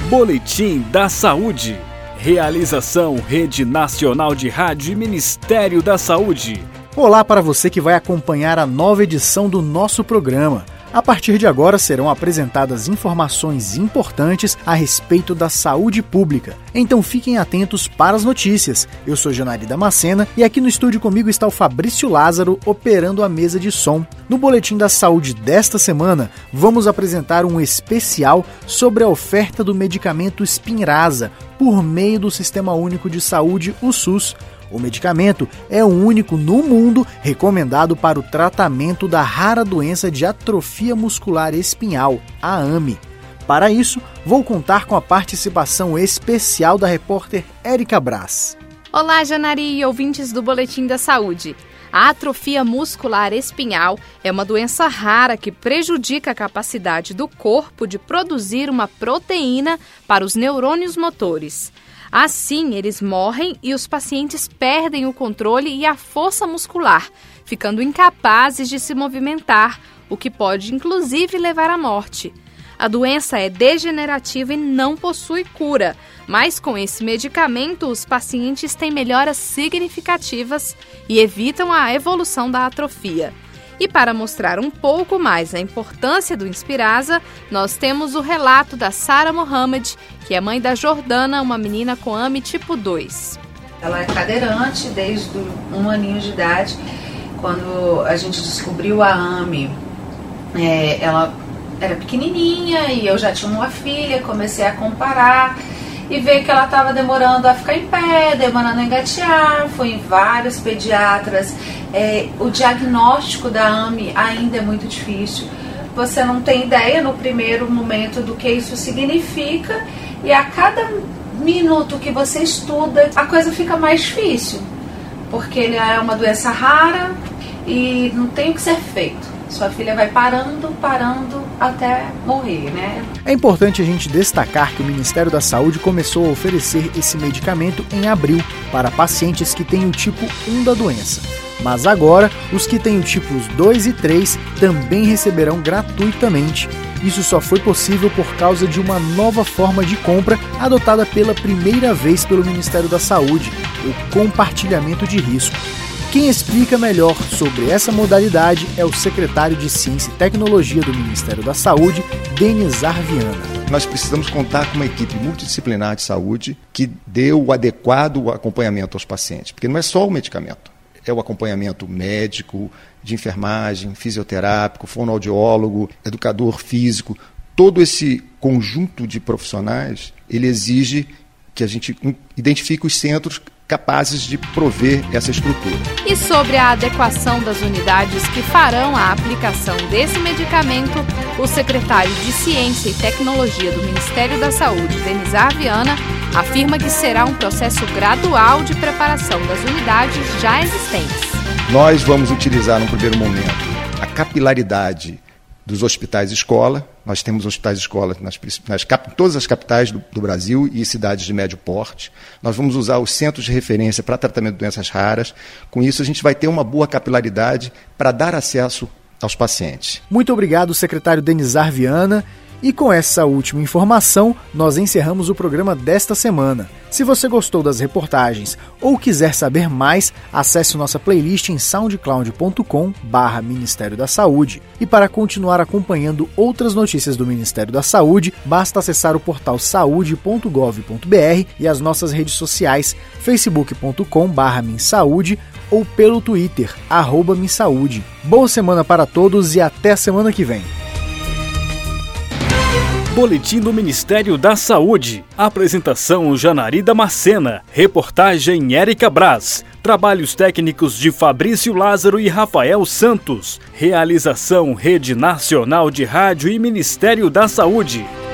Boletim da Saúde. Realização Rede Nacional de Rádio e Ministério da Saúde. Olá para você que vai acompanhar a nova edição do nosso programa. A partir de agora serão apresentadas informações importantes a respeito da saúde pública. Então fiquem atentos para as notícias. Eu sou Janari Damascena e aqui no estúdio comigo está o Fabrício Lázaro operando a mesa de som. No Boletim da Saúde desta semana, vamos apresentar um especial sobre a oferta do medicamento Spinraza por meio do Sistema Único de Saúde, o SUS. O medicamento é o único no mundo recomendado para o tratamento da rara doença de atrofia muscular espinhal, a AME. Para isso, vou contar com a participação especial da repórter Érica Braz. Olá, Janari e ouvintes do Boletim da Saúde. A atrofia muscular espinhal é uma doença rara que prejudica a capacidade do corpo de produzir uma proteína para os neurônios motores. Assim, eles morrem e os pacientes perdem o controle e a força muscular, ficando incapazes de se movimentar, o que pode inclusive levar à morte. A doença é degenerativa e não possui cura, mas com esse medicamento os pacientes têm melhoras significativas e evitam a evolução da atrofia. E para mostrar um pouco mais a importância do Spinraza, nós temos o relato da Sara Mohamed, que é mãe da Jordana, uma menina com AME tipo 2. Ela é cadeirante desde 1 aninho de idade. Quando a gente descobriu a AME, ela era pequenininha e eu já tinha uma filha, comecei a comparar e ver que ela estava demorando a ficar em pé, demorando a engatear. Fui em vários pediatras. O diagnóstico da AME ainda é muito difícil. Você não tem ideia no primeiro momento do que isso significa e a cada minuto que você estuda, a coisa fica mais difícil, porque ele é uma doença rara e não tem o que ser feito. Sua filha vai parando até morrer, né? É importante a gente destacar que o Ministério da Saúde começou a oferecer esse medicamento em abril para pacientes que têm o tipo 1 da doença. Mas agora, os que têm o tipos 2 e 3 também receberão gratuitamente. Isso só foi possível por causa de uma nova forma de compra adotada pela primeira vez pelo Ministério da Saúde, o compartilhamento de risco. Quem explica melhor sobre essa modalidade é o secretário de Ciência e Tecnologia do Ministério da Saúde, Denizar Viana. Nós precisamos contar com uma equipe multidisciplinar de saúde que dê o adequado acompanhamento aos pacientes, porque não é só o medicamento, é o acompanhamento médico, de enfermagem, fisioterápico, fonoaudiólogo, educador físico. Todo esse conjunto de profissionais, ele exige que a gente identifique os centros capazes de prover essa estrutura. E sobre a adequação das unidades que farão a aplicação desse medicamento, o secretário de Ciência e Tecnologia do Ministério da Saúde, Denizar Viana, afirma que será um processo gradual de preparação das unidades já existentes. Nós vamos utilizar, no primeiro momento, a capilaridade dos hospitais-escola. Nós temos hospitais-escola em todas as capitais do Brasil e cidades de médio porte. Nós vamos usar os centros de referência para tratamento de doenças raras. Com isso, a gente vai ter uma boa capilaridade para dar acesso aos pacientes. Muito obrigado, secretário Denizar Viana. E com essa última informação, nós encerramos o programa desta semana. Se você gostou das reportagens ou quiser saber mais, acesse nossa playlist em soundcloud.com/Ministério da Saúde. E para continuar acompanhando outras notícias do Ministério da Saúde, basta acessar o portal saude.gov.br e as nossas redes sociais, facebook.com/Minsaude ou pelo Twitter, @Minsaude. Boa semana para todos e até a semana que vem. Boletim do Ministério da Saúde. Apresentação Janari Damascena. Reportagem Érica Braz. Trabalhos técnicos de Fabrício Lázaro e Rafael Santos. Realização Rede Nacional de Rádio e Ministério da Saúde.